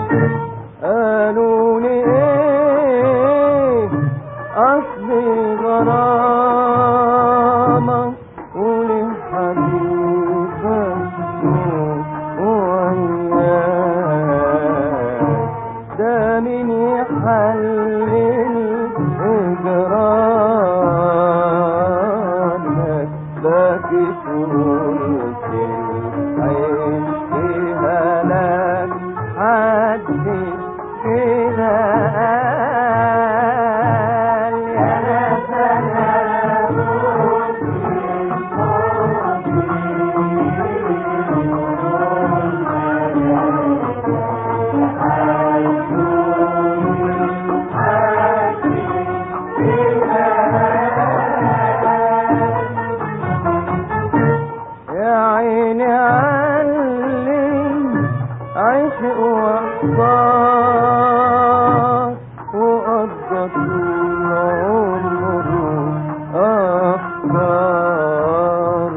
قالوا لي ايه اصل غرامة وليه حبيبك وياك ده مين يحلل اجرامك بكيت وقلت العيش فيها لك حد كده قال يا سلام يا عيني علم عشق واحبار وقضى طول عمره أفكار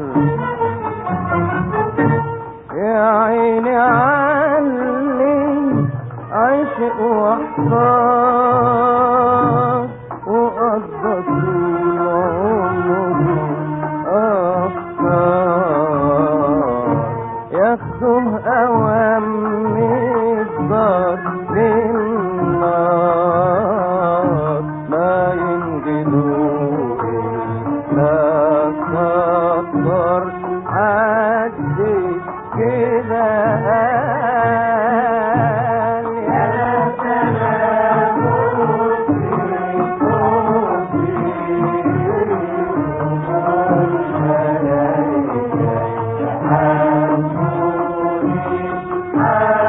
يا عيني علم عشق واحبار وقضى طول عمره أفكار ياخدوه أوام الدار للنار ما ينجدوه إلا كتر حد كده قال يا سلام الملائكة